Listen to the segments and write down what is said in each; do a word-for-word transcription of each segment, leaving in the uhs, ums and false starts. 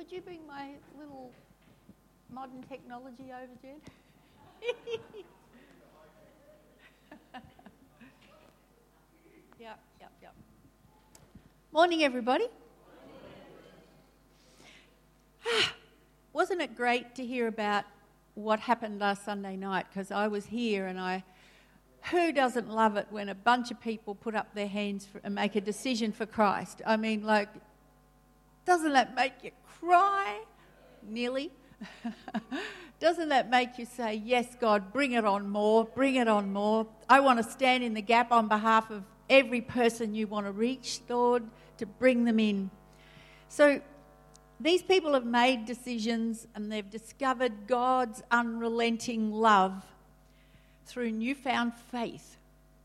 Could you bring my little modern technology over, Jen? Yep, yep, yep. Morning, everybody. Wasn't it great to hear about what happened last Sunday night? Because I was here and I... Who doesn't love it when a bunch of people put up their hands for, and make a decision for Christ? I mean, like, doesn't that make you cry? Nearly. Doesn't that make you say, yes, God, bring it on more, bring it on more. I want to stand in the gap on behalf of every person you want to reach, Lord, to bring them in. So these people have made decisions and they've discovered God's unrelenting love through newfound faith.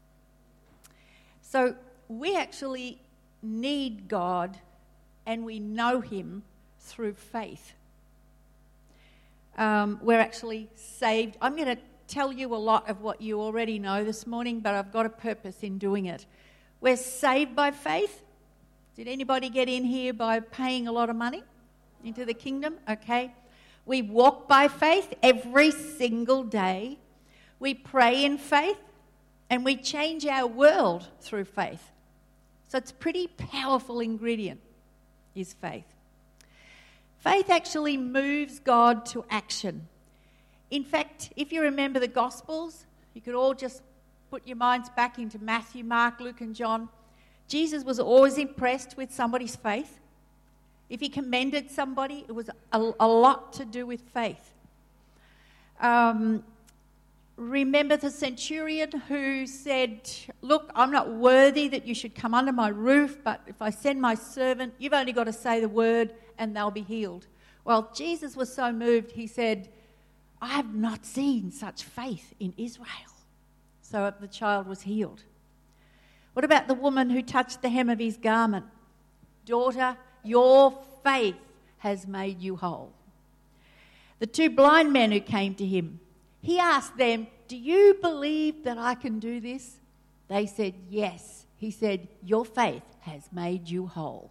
So we actually need God and we know him through faith. Um, we're actually saved. I'm going to tell you a lot of what you already know this morning, but I've got a purpose in doing it. We're saved by faith. Did anybody get in here by paying a lot of money into the kingdom? Okay. We walk by faith every single day. We pray in faith, and we change our world through faith. So it's a pretty powerful ingredient, is faith. Faith actually moves God to action. In fact, if you remember the Gospels, you could all just put your minds back into Matthew, Mark, Luke, and John. Jesus was always impressed with somebody's faith. If he commended somebody, it was a, a lot to do with faith. Um... Remember the centurion who said, look, I'm not worthy that you should come under my roof, but if I send my servant, you've only got to say the word and they'll be healed. Well, Jesus was so moved, he said, I have not seen such faith in Israel. So the child was healed. What about the woman who touched the hem of his garment? Daughter, your faith has made you whole. The two blind men who came to him, he asked them, do you believe that I can do this? They said, yes. He said, your faith has made you whole.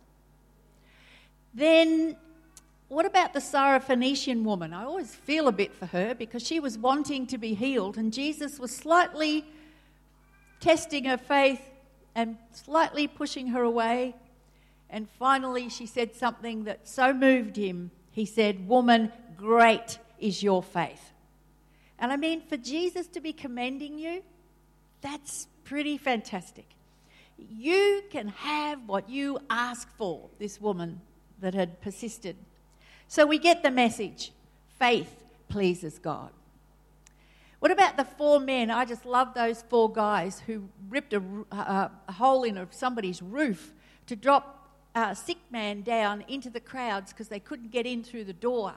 Then, what about the Syrophoenician woman? I always feel a bit for her because she was wanting to be healed and Jesus was slightly testing her faith and slightly pushing her away. And finally she said something that so moved him. He said, woman, great is your faith. And I mean, for Jesus to be commending you, that's pretty fantastic. You can have what you ask for, this woman that had persisted. So we get the message. Faith pleases God. What about the four men? I just love those four guys who ripped a, a, a hole in somebody's roof to drop a sick man down into the crowds because they couldn't get in through the door.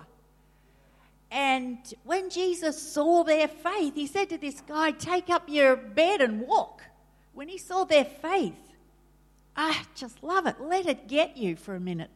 And when Jesus saw their faith, he said to this guy, take up your bed and walk. When he saw their faith, I just love it. Let it get you for a minute.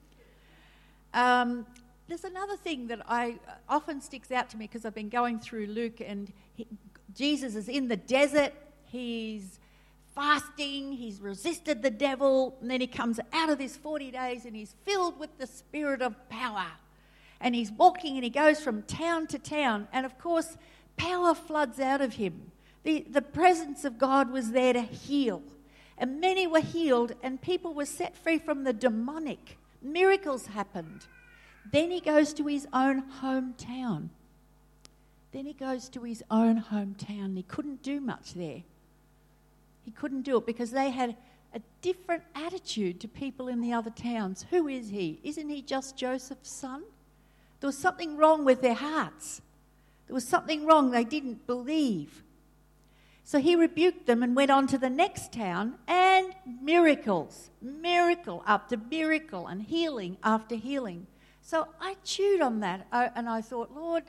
Um, there's another thing that I often sticks out to me because I've been going through Luke and he, Jesus is in the desert. He's fasting. He's resisted the devil. And then he comes out of this forty days and he's filled with the spirit of power. And he's walking and he goes from town to town. And of course, power floods out of him. The, the presence of God was there to heal. And many were healed and people were set free from the demonic. Miracles happened. Then he goes to his own hometown. Then he goes to his own hometown. He couldn't do much there. He couldn't do it because they had a different attitude to people in the other towns. Who is he? Isn't he just Joseph's son? There was something wrong with their hearts. There was something wrong. They didn't believe. So he rebuked them and went on to the next town, and miracles, miracle after miracle, and healing after healing. So I chewed on that, and I thought, Lord,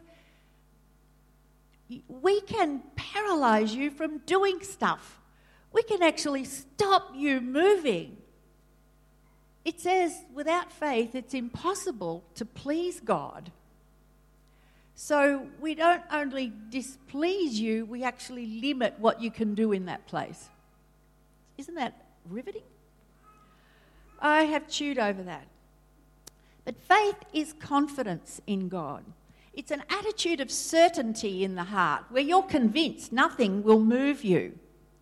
we can paralyze you from doing stuff. We can actually stop you moving. It says, without faith, it's impossible to please God. So we don't only displease you, we actually limit what you can do in that place. Isn't that riveting? I have chewed over that. But faith is confidence in God. It's an attitude of certainty in the heart where you're convinced nothing will move you.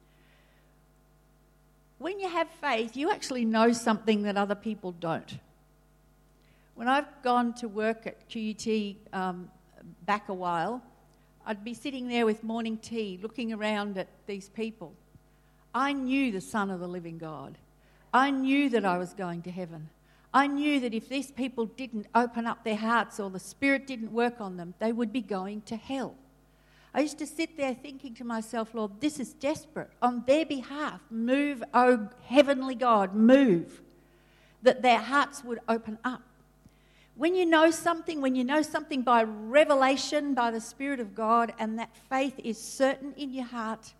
When you have faith, you actually know something that other people don't. When I've gone to work at Q U T um, back a while, I'd be sitting there with morning tea looking around at these people. I knew the Son of the living God. I knew that I was going to heaven. I knew that if these people didn't open up their hearts or the Spirit didn't work on them, they would be going to hell. I used to sit there thinking to myself, Lord, this is desperate. On their behalf, move, oh heavenly God, move, that their hearts would open up. When you know something, when you know something by revelation, by the Spirit of God, and that faith is certain in your heart,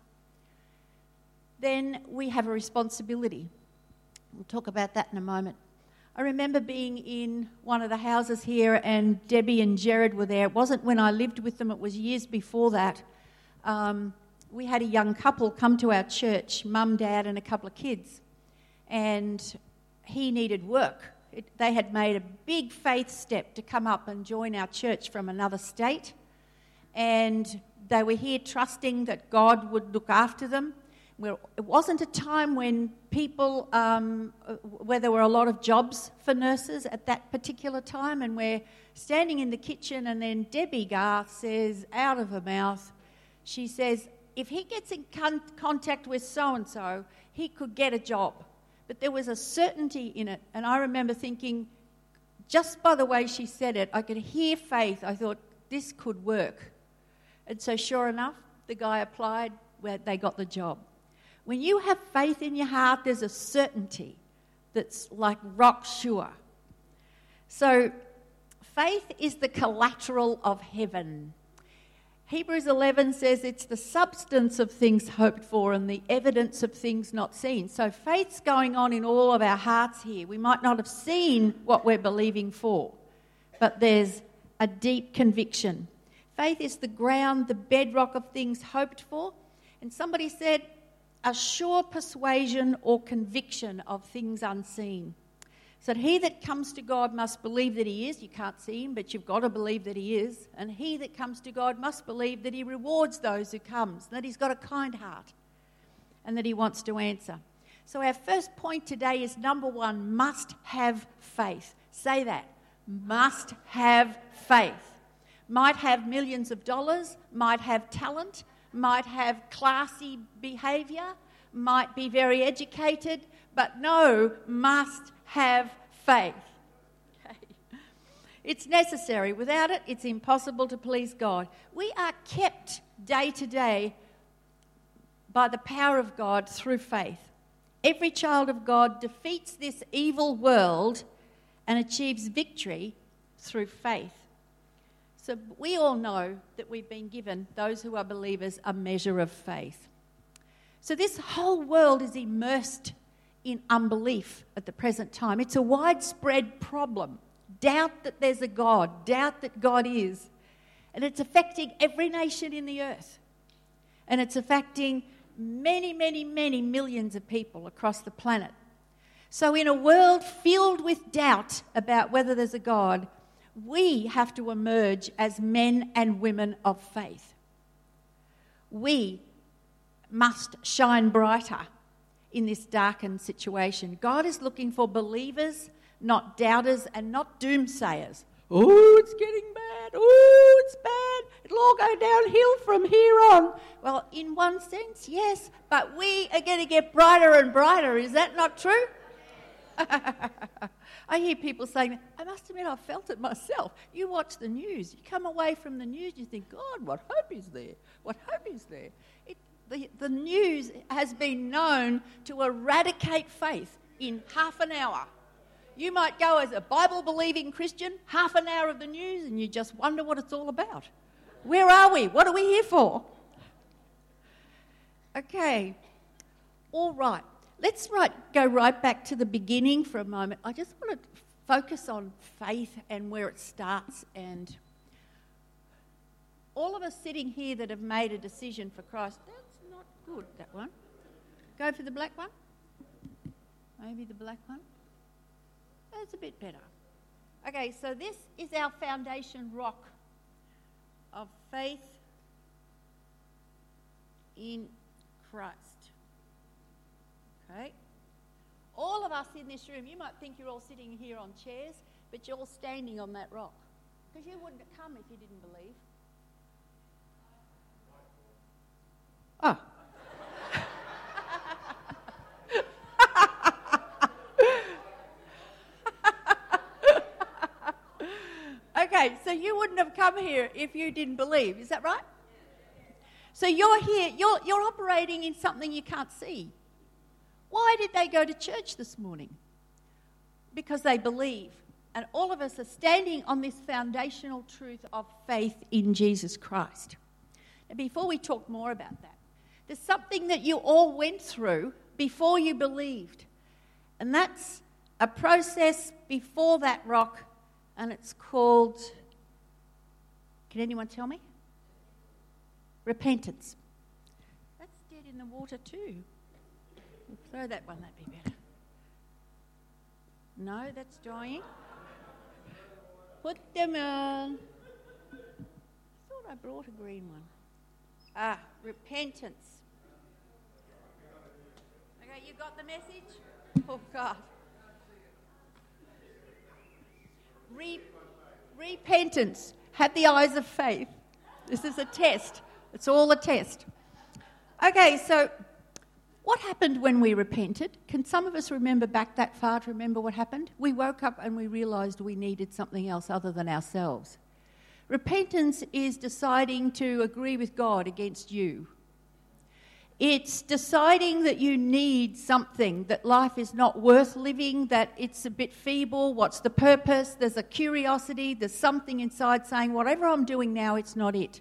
then we have a responsibility. We'll talk about that in a moment. I remember being in one of the houses here and Debbie and Jared were there. It wasn't when I lived with them, it was years before that. Um, we had a young couple come to our church, mum, dad and a couple of kids. And he needed work. It, they had made a big faith step to come up and join our church from another state. And they were here trusting that God would look after them. Where it wasn't a time when people, um, where there were a lot of jobs for nurses at that particular time, and we're standing in the kitchen and then Debbie Garth says, out of her mouth, she says, if he gets in con- contact with so-and-so, he could get a job. But there was a certainty in it, and I remember thinking, just by the way she said it, I could hear faith. I thought, this could work. And so sure enough, the guy applied, where they got the job. When you have faith in your heart, there's a certainty that's like rock sure. So faith is the collateral of heaven. Hebrews eleven says it's the substance of things hoped for and the evidence of things not seen. So faith's going on in all of our hearts here. We might not have seen what we're believing for, but there's a deep conviction. Faith is the ground, the bedrock of things hoped for. And somebody said, a sure persuasion or conviction of things unseen. So he that comes to God must believe that he is. You can't see him, but you've got to believe that he is. And he that comes to God must believe that he rewards those who comes, that he's got a kind heart, and that he wants to answer. So our first point today is number one, must have faith. Say that. Must have faith. Might have millions of dollars, might have talent, might have classy behaviour, might be very educated, but no, must have faith. Okay. It's necessary. Without it, it's impossible to please God. We are kept day to day by the power of God through faith. Every child of God defeats this evil world and achieves victory through faith. So we all know that we've been given, those who are believers, a measure of faith. So this whole world is immersed in unbelief at the present time. It's a widespread problem. Doubt that there's a God, doubt that God is. And it's affecting every nation in the earth. And it's affecting many, many, many millions of people across the planet. So in a world filled with doubt about whether there's a God, we have to emerge as men and women of faith. We must shine brighter in this darkened situation. God is looking for believers, not doubters and not doomsayers. Oh, it's getting bad. Oh, it's bad. It'll all go downhill from here on. Well, in one sense, yes, but we are going to get brighter and brighter. Is that not true? I hear people saying, I must admit, I felt it myself. You watch the news, you come away from the news, you think, God, what hope is there? What hope is there? It, the, the news has been known to eradicate faith in half an hour. You might go as a Bible-believing Christian, half an hour of the news, and you just wonder what it's all about. Where are we? What are we here for? Okay, all right. Let's right, go right back to the beginning for a moment. I just want to focus on faith and where it starts. And all of us sitting here that have made a decision for Christ, that's not good, that one. Go for the black one. Maybe the black one. That's a bit better. Okay, so this is our foundation rock of faith in Christ. Okay? All of us in this room, you might think you're all sitting here on chairs, but you're all standing on that rock. Because you wouldn't have come if you didn't believe. Oh. Okay, so you wouldn't have come here if you didn't believe. Is that right? So you're here, you're, you're operating in something you can't see. Why did they go to church this morning? Because they believe. And all of us are standing on this foundational truth of faith in Jesus Christ. Now, before we talk more about that, there's something that you all went through before you believed. And that's a process before that rock, and it's called, can anyone tell me? Repentance. That's dead in the water too. We'll throw that one, that'd be better. No, that's dying. Put them on. I thought I brought a green one. Ah, repentance. Okay, you got the message? Oh, God. Re- repentance. Have the eyes of faith. This is a test. It's all a test. Okay, so what happened when we repented? Can some of us remember back that far to remember what happened? We woke up and we realised we needed something else other than ourselves. Repentance is deciding to agree with God against you. It's deciding that you need something, that life is not worth living, that it's a bit feeble. What's the purpose? There's a curiosity. There's something inside saying, whatever I'm doing now, it's not it.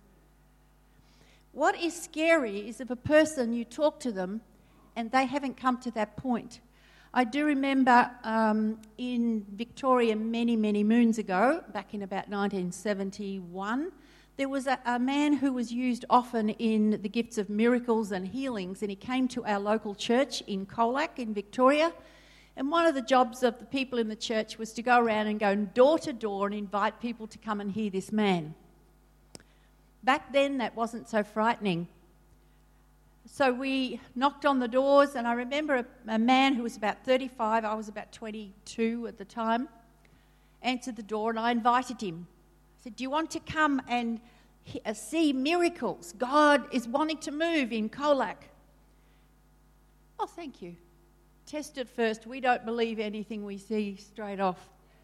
What is scary is if a person, you talk to them and they haven't come to that point. I do remember um, in Victoria many, many moons ago, back in about nineteen seventy-one, there was a, a man who was used often in the gifts of miracles and healings, and he came to our local church in Colac in Victoria, and one of the jobs of the people in the church was to go around and go door to door and invite people to come and hear this man. Back then, that wasn't so frightening. So we knocked on the doors, and I remember a, a man who was about thirty-five, I was about twenty-two at the time, answered the door, and I invited him. I said, do you want to come and he, uh, see miracles? God is wanting to move in Colac. Oh, thank you. Test it first. We don't believe anything we see straight off.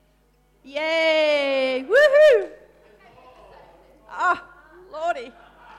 Yay! Woohoo! Ah, oh, Lordy.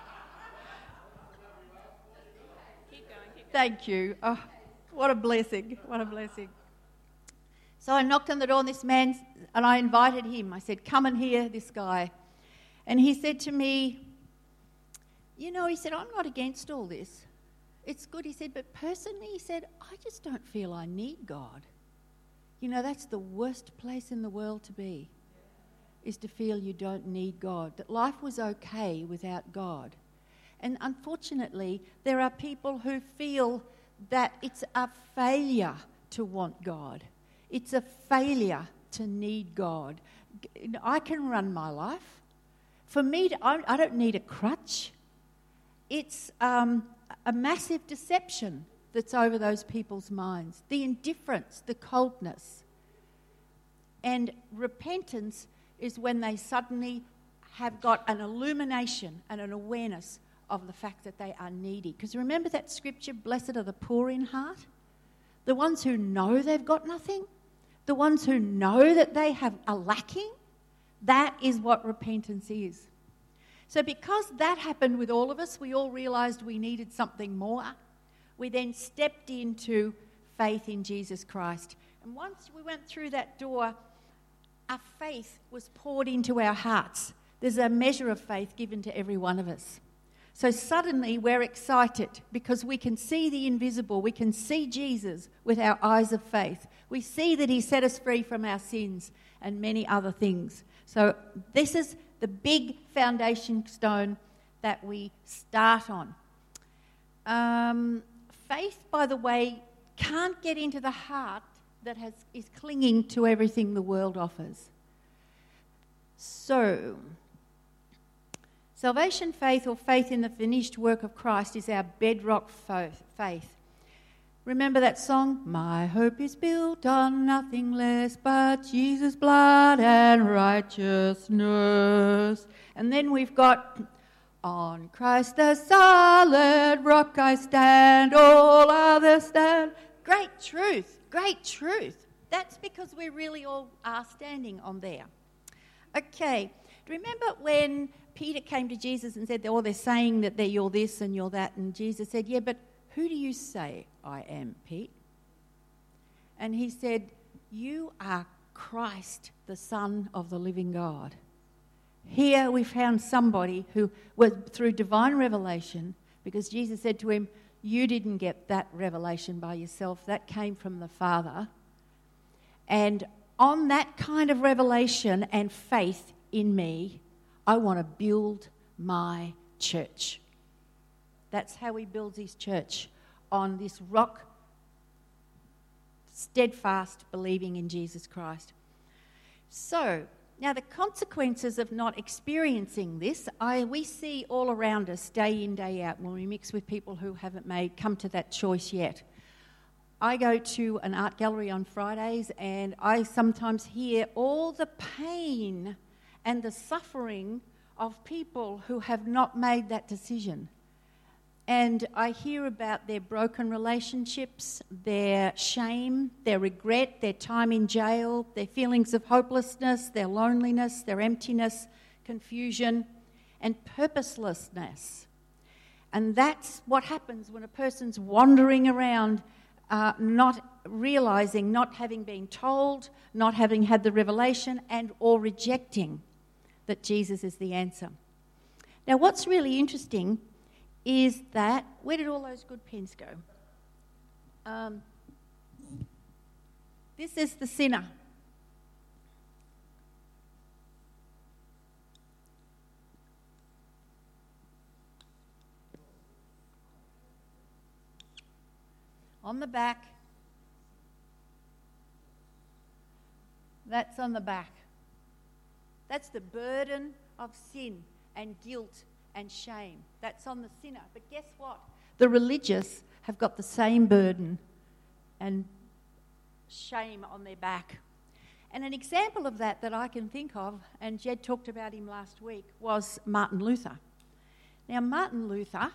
Thank you. Oh, what a blessing. What a blessing. So I knocked on the door on this man and I invited him. I said, come and hear this guy. And he said to me, you know, he said, I'm not against all this. It's good. He said, but personally, he said, I just don't feel I need God. You know, that's the worst place in the world to be, is to feel you don't need God, that life was okay without God. And unfortunately, there are people who feel that it's a failure to want God. It's a failure to need God. I can run my life. For me, to, I, I don't need a crutch. It's um, a massive deception that's over those people's minds. The indifference, the coldness. And repentance is when they suddenly have got an illumination and an awareness of the fact that they are needy. Because remember that scripture, blessed are the poor in heart? The ones who know they've got nothing, the ones who know that they have a lacking, that is what repentance is. So because that happened with all of us, we all realised we needed something more. We then stepped into faith in Jesus Christ. And once we went through that door, our faith was poured into our hearts. There's a measure of faith given to every one of us. So suddenly we're excited because we can see the invisible. We can see Jesus with our eyes of faith. We see that he set us free from our sins and many other things. So this is the big foundation stone that we start on. Um, faith, by the way, can't get into the heart that has, is clinging to everything the world offers. So, salvation faith, or faith in the finished work of Christ, is our bedrock faith. Remember that song? My hope is built on nothing less but Jesus' blood and righteousness. And then we've got, on Christ the solid rock I stand, all others stand. Great truth, great truth. That's because we really all are standing on there. Okay, remember when Peter came to Jesus and said, oh, they're saying that they're you're this and you're that, and Jesus said, yeah, but who do you say I am, Pete? And he said, you are Christ, the Son of the living God. Here we found somebody who was through divine revelation, because Jesus said to him, you didn't get that revelation by yourself, that came from the Father. And on that kind of revelation and faith in me, I want to build my church. That's how he builds his church, on this rock, steadfast believing in Jesus Christ. So, now the consequences of not experiencing this, I, we see all around us day in, day out when we mix with people who haven't made come to that choice yet. I go to an art gallery on Fridays and I sometimes hear all the pain and the suffering of people who have not made that decision. And I hear about their broken relationships, their shame, their regret, their time in jail, their feelings of hopelessness, their loneliness, their emptiness, confusion, and purposelessness. And that's what happens when a person's wandering around, uh, not realizing, not having been told, not having had the revelation, and or rejecting that Jesus is the answer. Now, what's really interesting is that, where did all those good pens go? Um, this is the sinner. On the back. That's on the back. That's the burden of sin and guilt and shame. That's on the sinner. But guess what? The religious have got the same burden and shame on their back. And an example of that that I can think of, and Jed talked about him last week, was Martin Luther. Now, Martin Luther,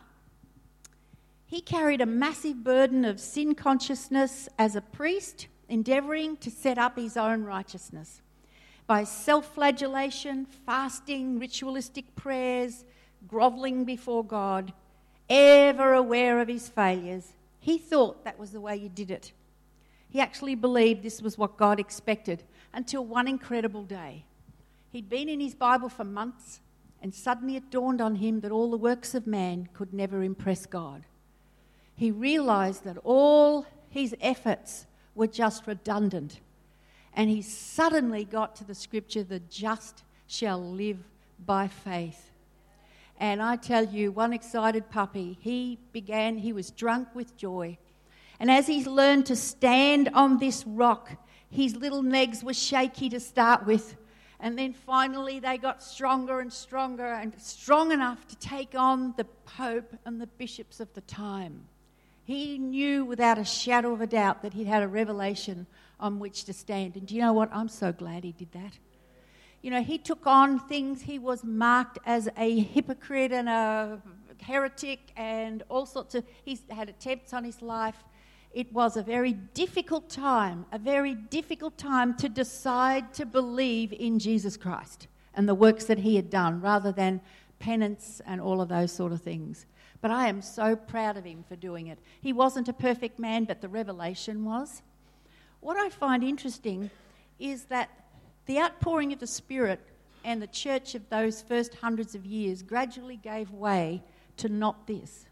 he carried a massive burden of sin consciousness as a priest, endeavouring to set up his own righteousness. By self-flagellation, fasting, ritualistic prayers, grovelling before God, ever aware of his failures, he thought that was the way you did it. He actually believed this was what God expected, until one incredible day. He'd been in his Bible for months, and suddenly it dawned on him that all the works of man could never impress God. He realised that all his efforts were just redundant. And he suddenly got to the scripture, the just shall live by faith. And I tell you, one excited puppy, he began, he was drunk with joy. And as he learned to stand on this rock, his little legs were shaky to start with. And then finally they got stronger and stronger and strong enough to take on the Pope and the bishops of the time. He knew without a shadow of a doubt that he'd had a revelation on which to stand. And do you know what? I'm so glad he did that. You know, he took on things. He was marked as a hypocrite and a heretic and all sorts of... He's had attempts on his life. It was a very difficult time, a very difficult time to decide to believe in Jesus Christ and the works that he had done, rather than penance and all of those sort of things. But I am so proud of him for doing it. He wasn't a perfect man, but the revelation was. What I find interesting is that the outpouring of the Spirit and the church of those first hundreds of years gradually gave way to not this.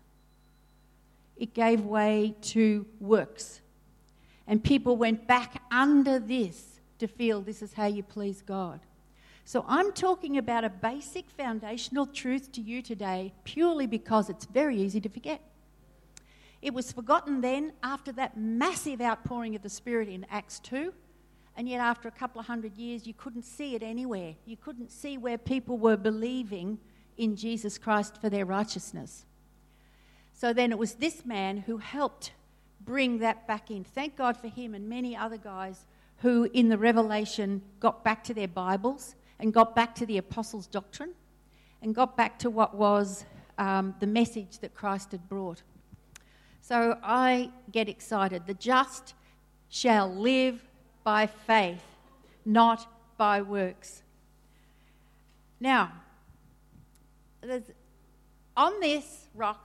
It gave way to works. And people went back under this to feel this is how you please God. So I'm talking about a basic foundational truth to you today purely because it's very easy to forget. It was forgotten then after that massive outpouring of the Spirit in Acts two. And yet after a couple of hundred years, you couldn't see it anywhere. You couldn't see where people were believing in Jesus Christ for their righteousness. So then it was this man who helped bring that back in. Thank God for him and many other guys who in the Revelation got back to their Bibles and got back to the apostles' doctrine and got back to what was um, the message that Christ had brought. So I get excited. The just shall live by faith, not by works. Now, there's, on this rock,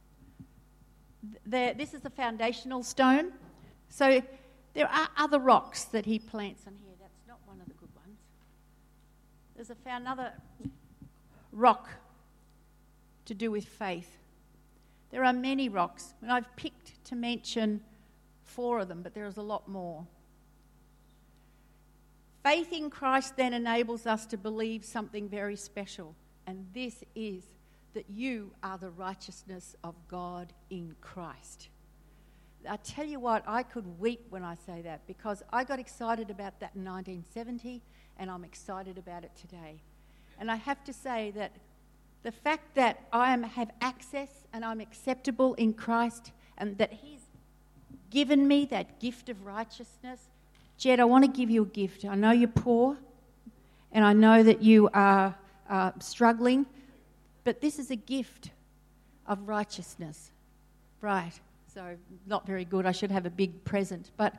the, this is a foundational stone. So there are other rocks that he plants on here. That's not one of the good ones. There's a, another rock to do with faith. There are many rocks, and I've picked to mention four of them, but there is a lot more. Faith in Christ then enables us to believe something very special, and this is that you are the righteousness of God in Christ. I tell you what, I could weep when I say that, because I got excited about that in nineteen seventy, and I'm excited about it today. And I have to say that the fact that I am, have access and I'm acceptable in Christ, and that He's given me that gift of righteousness. Jed, I want to give you a gift. I know you're poor, and I know that you are uh, struggling, but this is a gift of righteousness. Right, so not very good. I should have a big present. But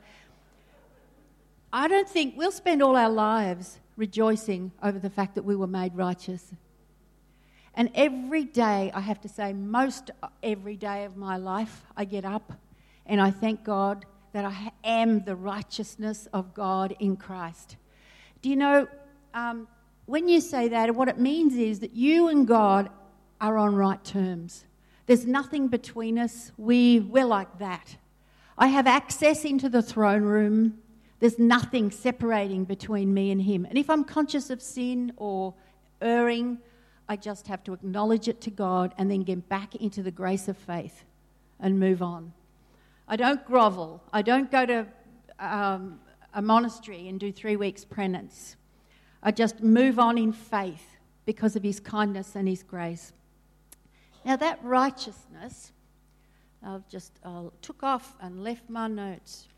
I don't think we'll spend all our lives rejoicing over the fact that we were made righteous. And every day, I have to say, most every day of my life, I get up and I thank God that I am the righteousness of God in Christ. Do you know, um, when you say that, what it means is that you and God are on right terms. There's nothing between us. We, we're like that. I have access into the throne room. There's nothing separating between me and Him. And if I'm conscious of sin or erring, I just have to acknowledge it to God and then get back into the grace of faith and move on. I don't grovel. I don't go to um, a monastery and do three weeks penance. I just move on in faith because of His kindness and His grace. Now that righteousness, I've just uh, took off and left my notes.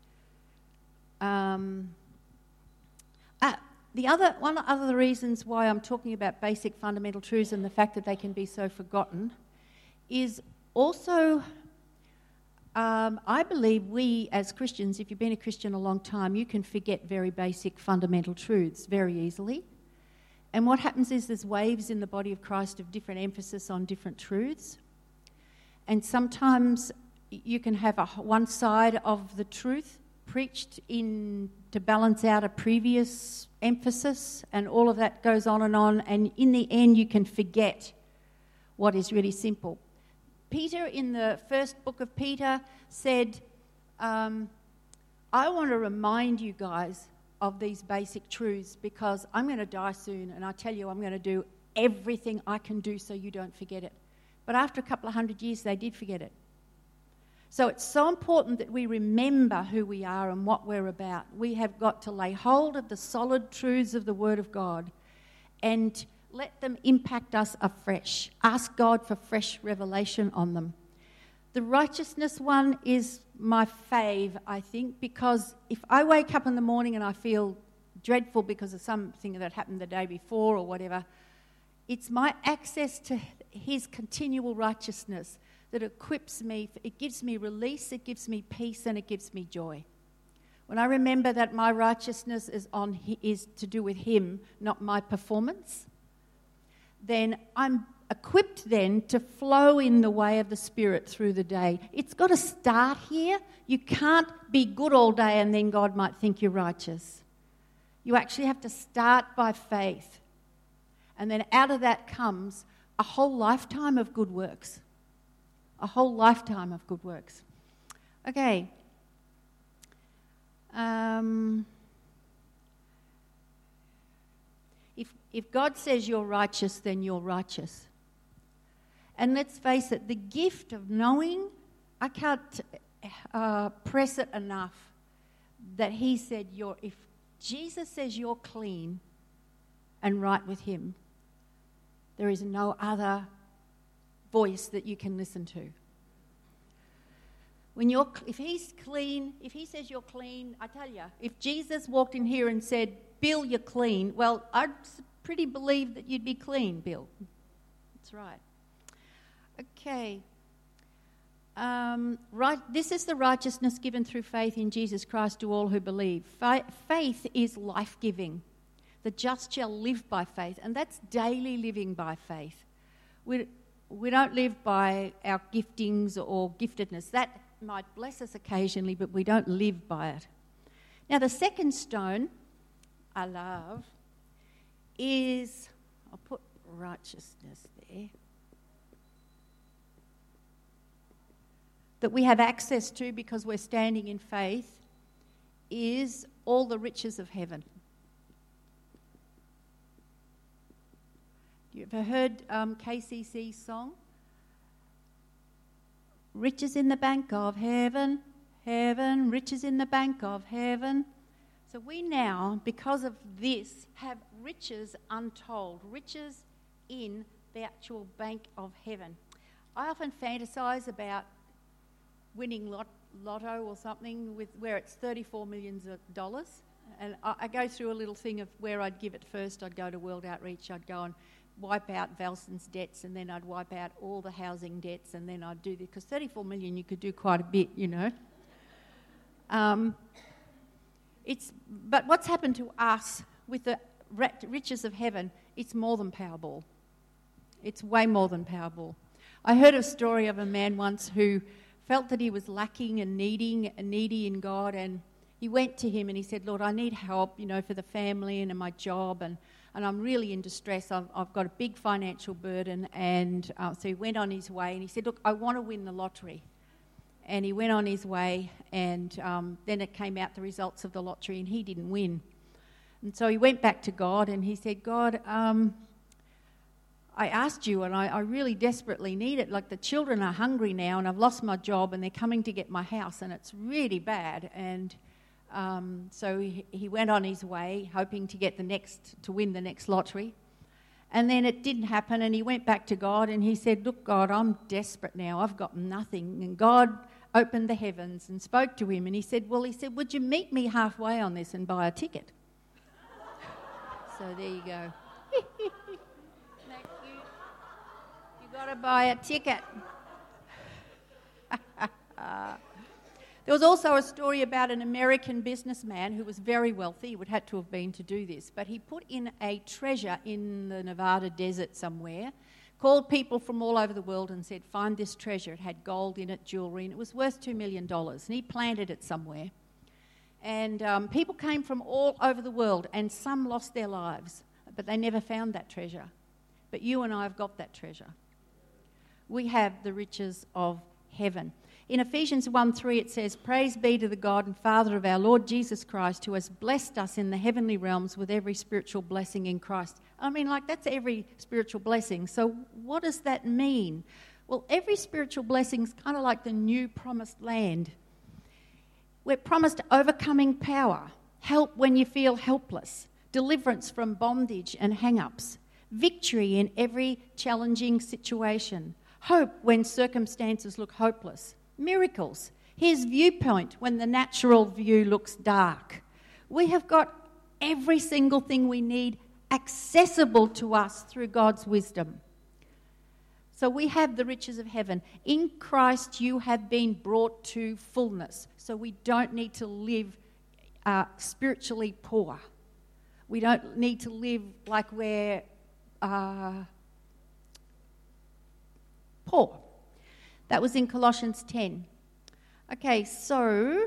Um, ah, the other one of the reasons why I'm talking about basic fundamental truths and the fact that they can be so forgotten is also, um, I believe we as Christians, if you've been a Christian a long time, you can forget very basic fundamental truths very easily. And what happens is there's waves in the body of Christ of different emphasis on different truths. And sometimes you can have a, one side of the truth preached in to balance out a previous emphasis, and all of that goes on and on, and in the end you can forget what is really simple. Peter, in the first book of Peter, said, um, I want to remind you guys of these basic truths because I'm going to die soon, and I tell you I'm going to do everything I can do so you don't forget it. But after a couple of hundred years, they did forget it. So it's so important that we remember who we are and what we're about. We have got to lay hold of the solid truths of the Word of God and let them impact us afresh. Ask God for fresh revelation on them. The righteousness one is my fave, I think, because if I wake up in the morning and I feel dreadful because of something that happened the day before or whatever, it's my access to His continual righteousness that equips me. It gives me release, it gives me peace, and it gives me joy. When I remember that my righteousness is on is to do with Him, not my performance, then I'm equipped then to flow in the way of the Spirit through the day. It's got to start here. You can't be good all day and then God might think you're righteous. You actually have to start by faith. And then out of that comes a whole lifetime of good works. A whole lifetime of good works. Okay. Um, if if God says you're righteous, then you're righteous. And let's face it, the gift of knowing, I can't uh, press it enough that he said, "You're if Jesus says you're clean and right with him, there is no other voice that you can listen to." When you're, if he's clean, if he says you're clean, I tell you, if Jesus walked in here and said, "Bill, you're clean," well, I'd pretty believe that you'd be clean, Bill. That's right. Okay. Um, right. This is the righteousness given through faith in Jesus Christ to all who believe. Fa- faith is life-giving. The just shall live by faith, and that's daily living by faith. We, we don't live by our giftings or giftedness. That might bless us occasionally, but we don't live by it. Now, the second stone I love is, I'll put righteousness there, that we have access to because we're standing in faith, is all the riches of heaven. You ever heard um, K C C's song? Riches in the bank of heaven, heaven, riches in the bank of heaven. So we now, because of this, have riches untold, riches in the actual bank of heaven. I often fantasize about winning lot, lotto or something with where it's thirty-four million dollars. And I, I go through a little thing of where I'd give it first. I'd go to World Outreach, I'd go and wipe out Valson's debts, and then I'd wipe out all the housing debts, and then I'd do this, because thirty-four million you could do quite a bit, you know. Um, it's but what's happened to us with the riches of heaven? It's more than Powerball. It's way more than Powerball. I heard a story of a man once who felt that he was lacking and needing and needy in God, and he went to him and he said, "Lord, I need help, you know, for the family and my job, and and I'm really in distress. I've, I've got a big financial burden." And uh, so he went on his way and he said, "Look, I want to win the lottery." And he went on his way, and um, then it came out the results of the lottery, and he didn't win. And so he went back to God and he said, "God, um, I asked you, and I, I really desperately need it. Like, the children are hungry now, and I've lost my job, and they're coming to get my house, and it's really bad." And Um, so he, he went on his way, hoping to get the next, to win the next lottery. And then it didn't happen, and he went back to God and he said, "Look, God, I'm desperate now. I've got nothing." And God opened the heavens and spoke to him, and he said, well, he said, "Would you meet me halfway on this and buy a ticket?" So there you go. Thank you. You got to buy a ticket. There was also a story about an American businessman who was very wealthy. He would have to have been to do this, but he put in a treasure in the Nevada desert somewhere, called people from all over the world and said, "Find this treasure." It had gold in it, jewellery, and it was worth two million dollars. And he planted it somewhere. And um, people came from all over the world, and some lost their lives, but they never found that treasure. But you and I have got that treasure. We have the riches of heaven. In Ephesians one three it says, "Praise be to the God and Father of our Lord Jesus Christ, who has blessed us in the heavenly realms with every spiritual blessing in Christ." I mean, like, that's every spiritual blessing. So what does that mean? Well, every spiritual blessing is kind of like the new promised land. We're promised overcoming power, help when you feel helpless, deliverance from bondage and hang-ups, victory in every challenging situation, hope when circumstances look hopeless, miracles, his viewpoint when the natural view looks dark. We have got every single thing we need accessible to us through God's wisdom. So we have the riches of heaven. In Christ you have been brought to fullness. So we don't need to live uh, spiritually poor. We don't need to live like we're uh, poor. That was in Colossians ten. Okay, so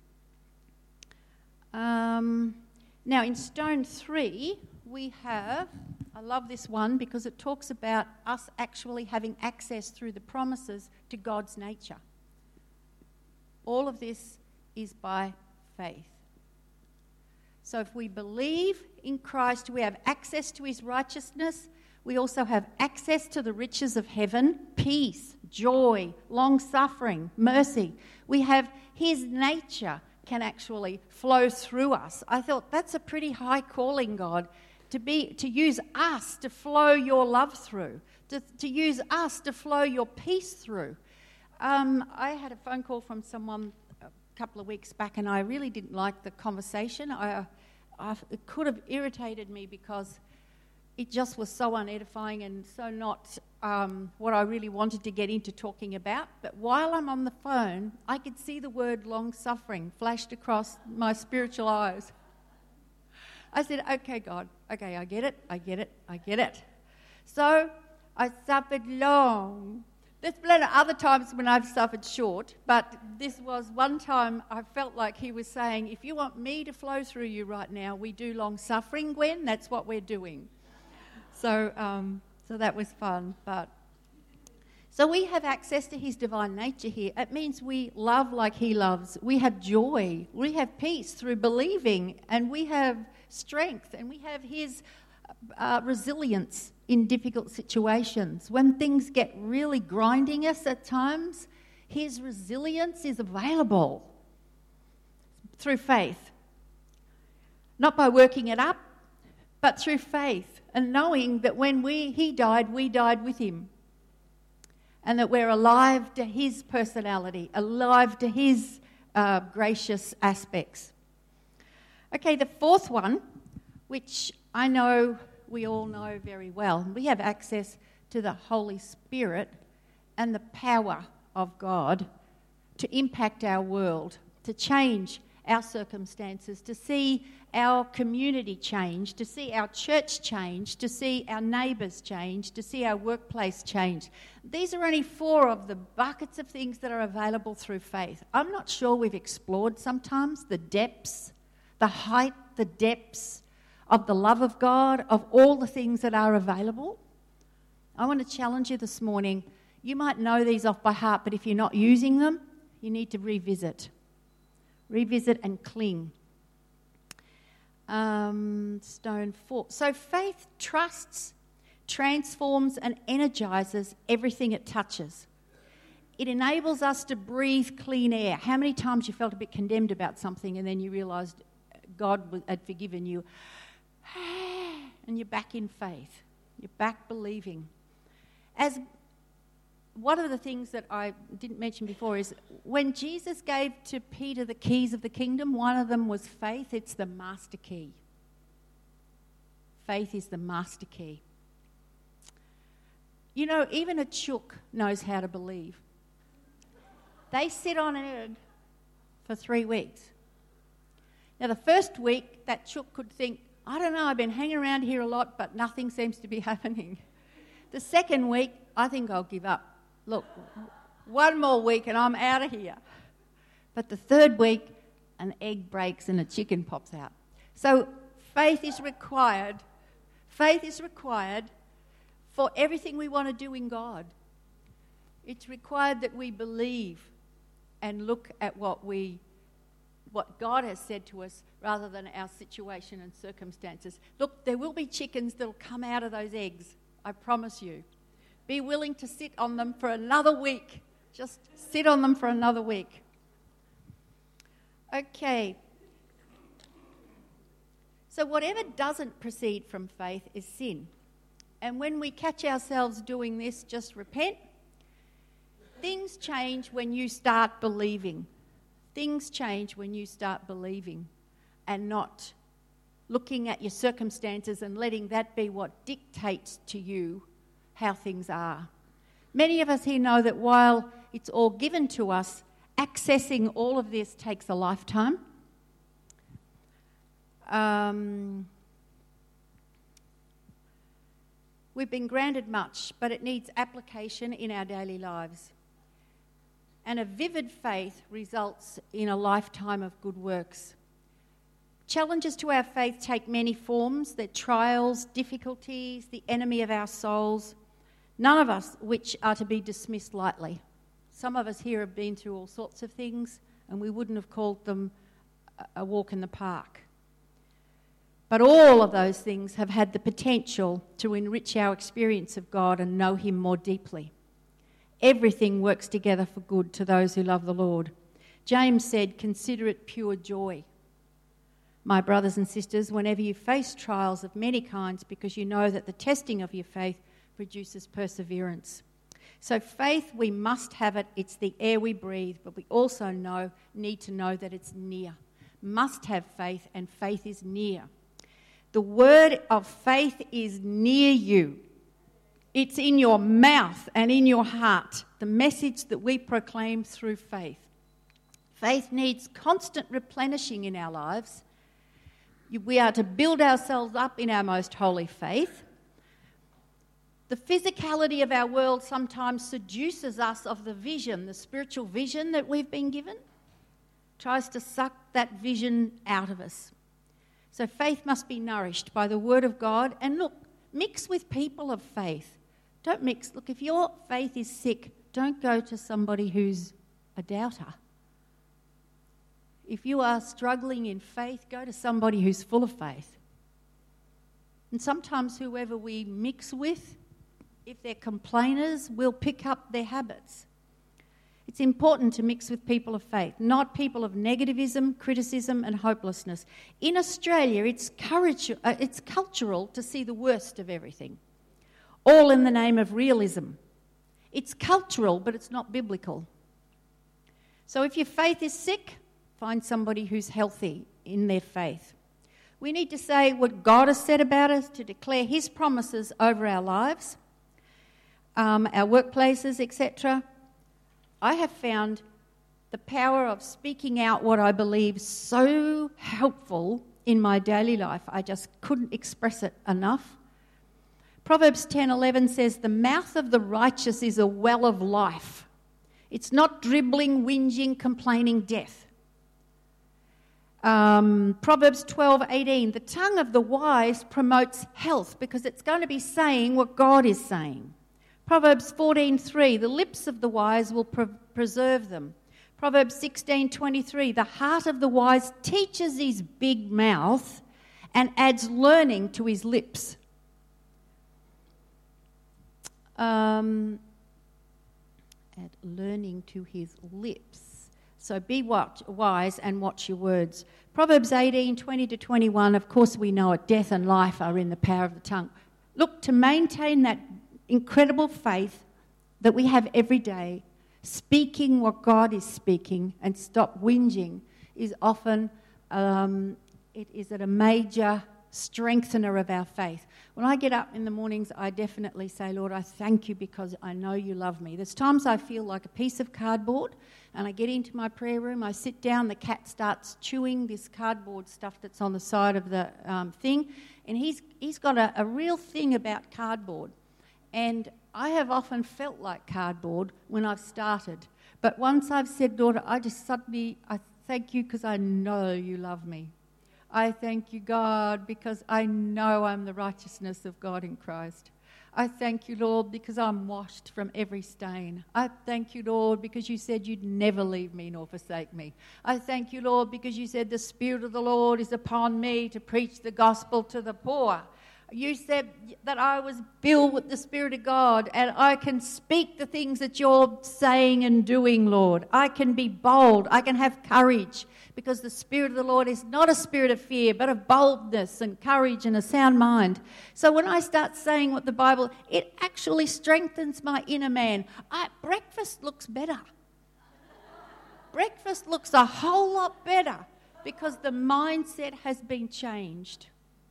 um, now in stone three we have, I love this one because it talks about us actually having access through the promises to God's nature. All of this is by faith. So if we believe in Christ, we have access to his righteousness, We also have access to the riches of heaven, peace, joy, long-suffering, mercy. We have his nature can actually flow through us. I thought that's a pretty high calling, God, to be to use us to flow your love through, to, to use us to flow your peace through. Um, I had a phone call from someone a couple of weeks back, and I really didn't like the conversation. I, I, it could have irritated me because it just was so unedifying and so not um, what I really wanted to get into talking about. But while I'm on the phone, I could see the word long-suffering flashed across my spiritual eyes. I said, okay, God, okay, I get it, I get it, I get it. So I suffered long. There's been other times when I've suffered short, but this was one time I felt like he was saying, if you want me to flow through you right now, we do long-suffering, Gwen, that's what we're doing. So um, so that was fun. But so we have access to his divine nature here. It means we love like he loves. We have joy. We have peace through believing. And we have strength. And we have his uh, resilience in difficult situations. When things get really grinding us at times, his resilience is available through faith. Not by working it up, but through faith. And knowing that when we he died, we died with him. And that we're alive to his personality, alive to his uh, gracious aspects. Okay, the fourth one, which I know we all know very well, we have access to the Holy Spirit and the power of God to impact our world, to change our circumstances, to see our community change, to see our church change, to see our neighbours change, to see our workplace change. These are only four of the buckets of things that are available through faith. I'm not sure we've explored sometimes the depths, the height, the depths of the love of God, of all the things that are available. I want to challenge you this morning. You might know these off by heart, but if you're not using them, you need to revisit. Revisit and cling. Um, stone four. So faith trusts, transforms and energizes everything it touches. It enables us to breathe clean air. How many times you felt a bit condemned about something and then you realised God had forgiven you and you're back in faith. You're back believing. As one of the things that I didn't mention before is when Jesus gave to Peter the keys of the kingdom, one of them was faith. It's the master key. Faith is the master key. You know, even a chook knows how to believe. They sit on an egg for three weeks. Now, the first week, that chook could think, I don't know, I've been hanging around here a lot, but nothing seems to be happening. The second week, I think I'll give up. Look, one more week and I'm out of here. But the third week, an egg breaks and a chicken pops out. So faith is required. Faith is required for everything we want to do in God. It's required that we believe and look at what we, what God has said to us rather than our situation and circumstances. Look, there will be chickens that will come out of those eggs, I promise you. Be willing to sit on them for another week. Just sit on them for another week. Okay. So whatever doesn't proceed from faith is sin. And when we catch ourselves doing this, just repent. Things change when you start believing. Things change when you start believing and not looking at your circumstances and letting that be what dictates to you how things are. Many of us here know that while it's all given to us, accessing all of this takes a lifetime. Um, we've been granted much, but it needs application in our daily lives. And a vivid faith results in a lifetime of good works. Challenges to our faith take many forms. They're trials, difficulties, the enemy of our souls, none of us which are to be dismissed lightly. Some of us here have been through all sorts of things, and we wouldn't have called them a walk in the park. But all of those things have had the potential to enrich our experience of God and know him more deeply. Everything works together for good to those who love the Lord. James said, "Consider it pure joy, my brothers and sisters, whenever you face trials of many kinds, because you know that the testing of your faith produces perseverance." So faith, we must have it. It's the air we breathe, but we also know, need to know that it's near. Must have faith, and faith is near. The word of faith is near you. It's in your mouth and in your heart, the message that we proclaim through faith. Faith needs constant replenishing in our lives. We are to build ourselves up in our most holy faith. The physicality of our world sometimes seduces us of the vision, the spiritual vision that we've been given, tries to suck that vision out of us. So faith must be nourished by the Word of God. And look, mix with people of faith. Don't mix. Look, if your faith is sick, don't go to somebody who's a doubter. If you are struggling in faith, go to somebody who's full of faith. And sometimes whoever we mix with, if they're complainers, we'll pick up their habits. It's important to mix with people of faith, not people of negativism, criticism and hopelessness. In Australia, it's, courage, uh, it's cultural to see the worst of everything, all in the name of realism. It's cultural, but it's not biblical. So if your faith is sick, find somebody who's healthy in their faith. We need to say what God has said about us, to declare his promises over our lives, um, our workplaces, et cetera. I have found the power of speaking out what I believe so helpful in my daily life. I just couldn't express it enough. Proverbs ten eleven says, "The mouth of the righteous is a well of life." It's not dribbling, whinging, complaining death. Um, Proverbs twelve eighteen, "The tongue of the wise promotes health," because it's going to be saying what God is saying. Proverbs fourteen three, "The lips of the wise will pre- preserve them." Proverbs sixteen twenty-three, "The heart of the wise teaches his big mouth and adds learning to his lips." Um, add learning to his lips. So be watch, wise and watch your words. Proverbs eighteen twenty to twenty-one, of course we know it, death and life are in the power of the tongue. Look, to maintain that incredible faith that we have every day, speaking what God is speaking and stop whinging is often, um, it is at a major strengthener of our faith. When I get up in the mornings, I definitely say, "Lord, I thank you because I know you love me." There's times I feel like a piece of cardboard and I get into my prayer room, I sit down, the cat starts chewing this cardboard stuff that's on the side of the um, thing, and he's he's got a, a real thing about cardboard. And I have often felt like cardboard when I've started. But once I've said, "Daughter, I just suddenly, I thank you because I know you love me. I thank you, God, because I know I'm the righteousness of God in Christ. I thank you, Lord, because I'm washed from every stain. I thank you, Lord, because you said you'd never leave me nor forsake me. I thank you, Lord, because you said the Spirit of the Lord is upon me to preach the gospel to the poor. You said that I was filled with the Spirit of God and I can speak the things that you're saying and doing, Lord. I can be bold. I can have courage because the Spirit of the Lord is not a spirit of fear, but of boldness and courage and a sound mind." So when I start saying what the Bible, it actually strengthens my inner man. I, breakfast looks better. Breakfast looks a whole lot better because the mindset has been changed.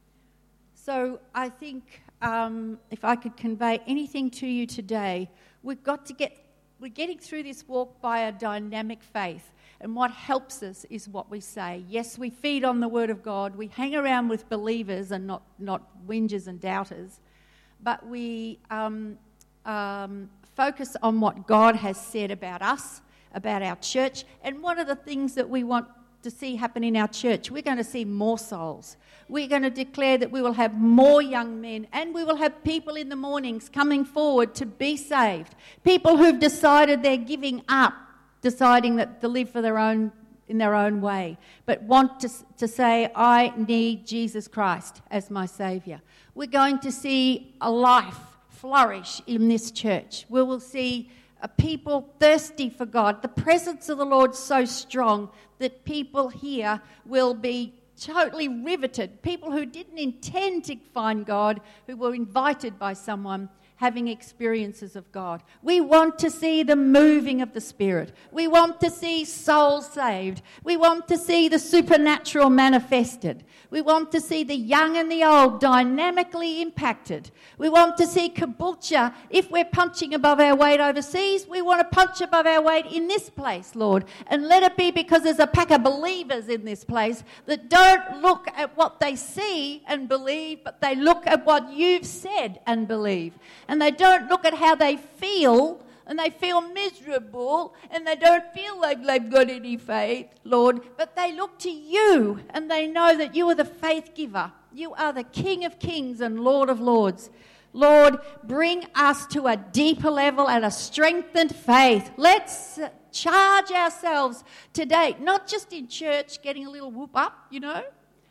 So I think um, if I could convey anything to you today, we've got to get, we're getting through this walk by a dynamic faith. And what helps us is what we say. Yes, we feed on the Word of God. We hang around with believers and not, not whingers and doubters. But we um, um, focus on what God has said about us, about our church. And one of the things that we want to see happen in our church, we're going to see more souls. We're going to declare that we will have more young men and we will have people in the mornings coming forward to be saved. People who've decided they're giving up, deciding that to live for their own in their own way, but want to, to say, I need Jesus Christ as my Saviour. We're going to see a life flourish in this church. We will see a people thirsty for God. The presence of the Lord so strong that people here will be totally riveted. People who didn't intend to find God, who were invited by someone, having experiences of God. We want to see the moving of the Spirit. We want to see souls saved. We want to see the supernatural manifested. We want to see the young and the old dynamically impacted. We want to see Caboolture. If we're punching above our weight overseas, we want to punch above our weight in this place, Lord. And let it be because there's a pack of believers in this place that don't look at what they see and believe, but they look at what you've said and believe. And they don't look at how they feel, and they feel miserable, and they don't feel like they've got any faith, Lord, but they look to you, and they know that you are the faith giver. You are the King of kings and Lord of lords. Lord, bring us to a deeper level and a strengthened faith. Let's charge ourselves today, not just in church getting a little whoop up, you know.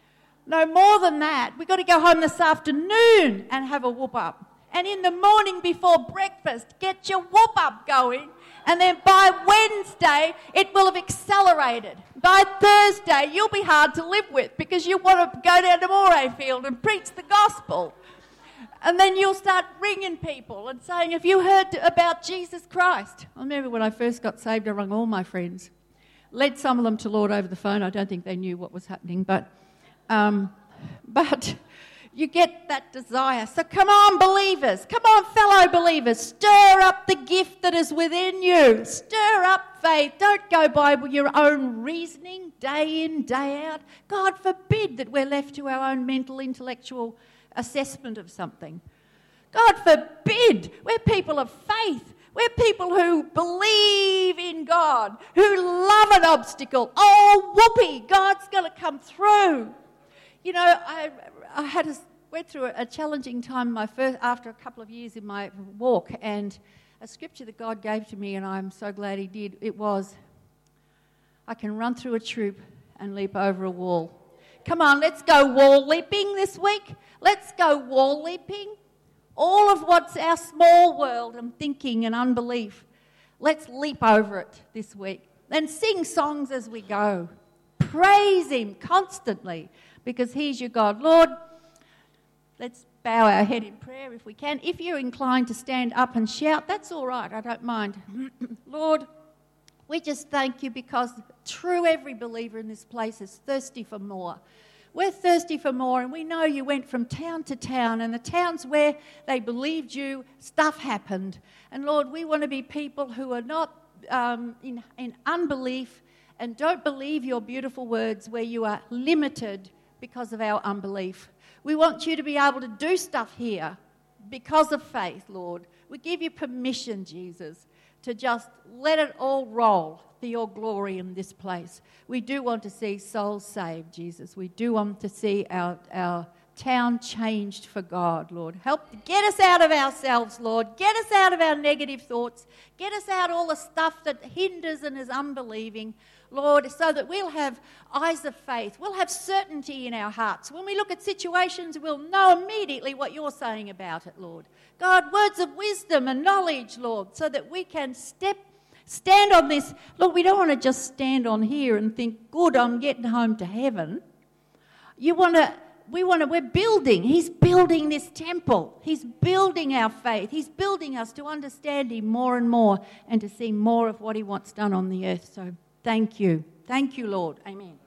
No, more than that. We've got to go home this afternoon and have a whoop up. And in the morning before breakfast, get your whoop-up going. And then by Wednesday, it will have accelerated. By Thursday, you'll be hard to live with because you want to go down to Morayfield and preach the gospel. And then you'll start ringing people and saying, have you heard about Jesus Christ? I remember when I first got saved, I rang all my friends. Led some of them to Lord over the phone. I don't think they knew what was happening. But... Um, but... You get that desire. So come on, believers. Come on, fellow believers. Stir up the gift that is within you. Stir up faith. Don't go by your own reasoning day in, day out. God forbid that we're left to our own mental, intellectual assessment of something. God forbid. We're people of faith. We're people who believe in God, who love an obstacle. Oh, whoopee, God's going to come through. You know, I... I had a, went through a, a challenging time my first, after a couple of years in my walk, and a scripture that God gave to me, and I'm so glad He did, it was, I can run through a troop and leap over a wall. Come on, let's go wall leaping this week. Let's go wall leaping. All of what's our small world and thinking and unbelief, let's leap over it this week. And sing songs as we go. Praise Him constantly, because He's your God. Lord, let's bow our head in prayer if we can. If you're inclined to stand up and shout, that's all right, I don't mind. Lord, we just thank You because true every believer in this place is thirsty for more. We're thirsty for more, and we know You went from town to town, and the towns where they believed You, stuff happened. And Lord, we want to be people who are not um, in, in unbelief and don't believe Your beautiful words where You are limited because of our unbelief. We want You to be able to do stuff here because of faith, Lord. We give You permission, Jesus, to just let it all roll for Your glory in this place. We do want to see souls saved, Jesus. We do want to see our, our town changed for God, Lord. Help get us out of ourselves, Lord. Get us out of our negative thoughts. Get us out all the stuff that hinders and is unbelieving, Lord, so that we'll have eyes of faith. We'll have certainty in our hearts. When we look at situations, we'll know immediately what You're saying about it, Lord. God, words of wisdom and knowledge, Lord, so that we can step, stand on this. Lord, we don't want to just stand on here and think, good, I'm getting home to heaven. You want to, we want to, we're building. He's building this temple. He's building our faith. He's building us to understand Him more and more and to see more of what He wants done on the earth. So thank You. Thank You, Lord. Amen.